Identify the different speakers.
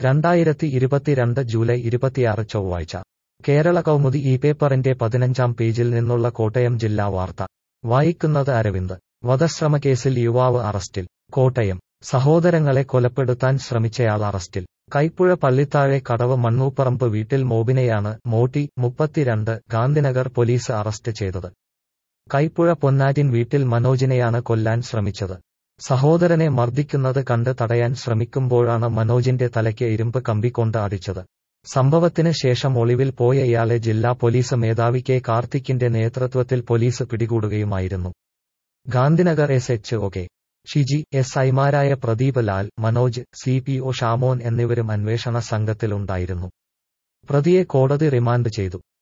Speaker 1: 2022 July 26 ചൊവ്വാഴ്ച കേരള കൗമുദി ഈ പേപ്പറിന്റെ 15-ാം പേജിൽ നിന്നുള്ള കോട്ടയം ജില്ലാ വാർത്ത വായിക്കുന്നത് അരവിന്ദ്. വധശ്രമക്കേസിൽ യുവാവ് അറസ്റ്റിൽ. കോട്ടയം. സഹോദരങ്ങളെ കൊലപ്പെടുത്താൻ ശ്രമിച്ചയാൾ അറസ്റ്റിൽ. കൈപ്പുഴ പള്ളിത്താഴെ കടവ് മണ്ണൂപ്പറമ്പ് വീട്ടിൽ മോബിനെയാണ് മോട്ടി 32 ഗാന്ധിനഗർ പോലീസ് അറസ്റ്റ് ചെയ്തത്. കൈപ്പുഴ പൊന്നാറ്റിൻ വീട്ടിൽ മനോജിനെയാണ് കൊല്ലാൻ ശ്രമിച്ചത്. സഹോദരനെ മർദ്ദിക്കുന്നത് കണ്ട് തടയാൻ ശ്രമിക്കുമ്പോഴാണ് മനോജിന്റെ തലയ്ക്ക് ഇരുമ്പ് കമ്പി കൊണ്ട് അടിച്ചത്. സംഭവത്തിന് ശേഷം ഒളിവിൽ പോയ ഇയാളെ ജില്ലാ പോലീസ് മേധാവി കെ കാർത്തിക്കിന്റെ നേതൃത്വത്തിൽ പോലീസ് പിടികൂടുകയുമായിരുന്നു. ഗാന്ധിനഗർ SHO കെ ഷിജി, SIമാരായ പ്രദീപ് ലാൽ, മനോജ്, CPO ഷാമോൻ എന്നിവരും അന്വേഷണ സംഘത്തിലുണ്ടായിരുന്നു. പ്രതിയെ കോടതി റിമാൻഡ് ചെയ്തു.